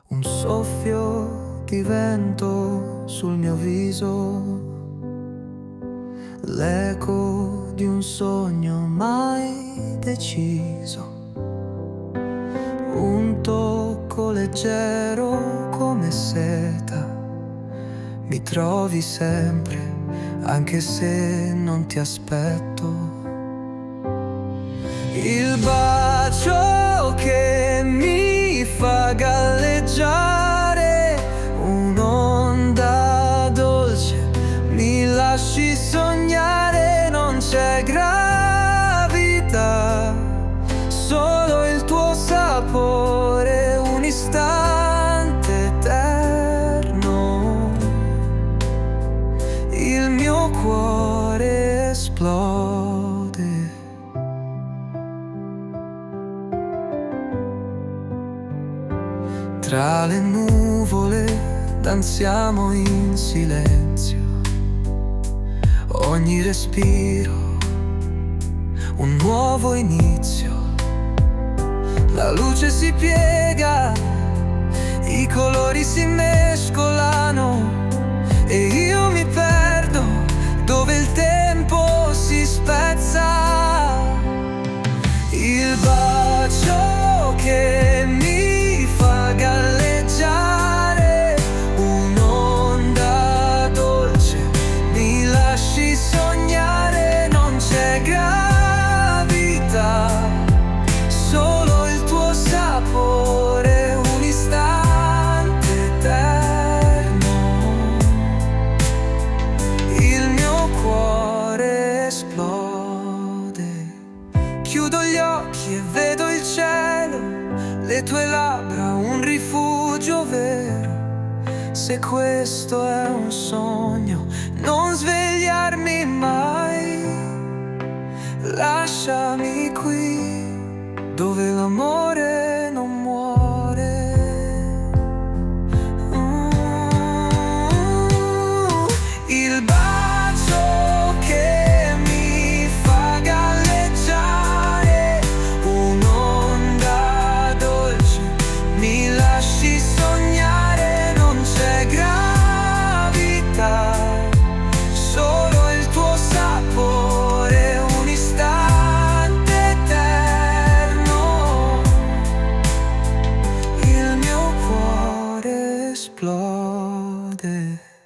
Un soffio di vento sul mio viso, l'eco di un sogno mai deciso. Un tocco leggero come seta, mi trovi sempre, anche se non ti aspetto. Il bacio che mi fa galleggiare, un'onda dolce, mi lasci sognare. Non c'è gravità, solo il tuo sapore, un istante eterno. Il mio cuore esplode. Tra le nuvole danziamo in silenzio, ogni respiro un nuovo inizio. La luce si piega, i colori si mescolano e io mi perdo dove il tempo si spezza. Il bacio che mi fa galleggiare, un'onda dolce, mi lasci sognare. Non c'è gravità, solo il tuo sapore, un istante eterno. Il mio cuore esplode. Chiudo gli occhi e vedo il cielo, le tue labbra, un rifugio vero. Se questo è un sogno, non svegliarmi mai. Lasciami qui, dove l'amore non muore. Il bacio che mi fa galleggiare, un'onda dolce, mi lasci sognare. Non c'è gravità, solo il tuo sapore, un istante eterno. Il mio cuore esplode.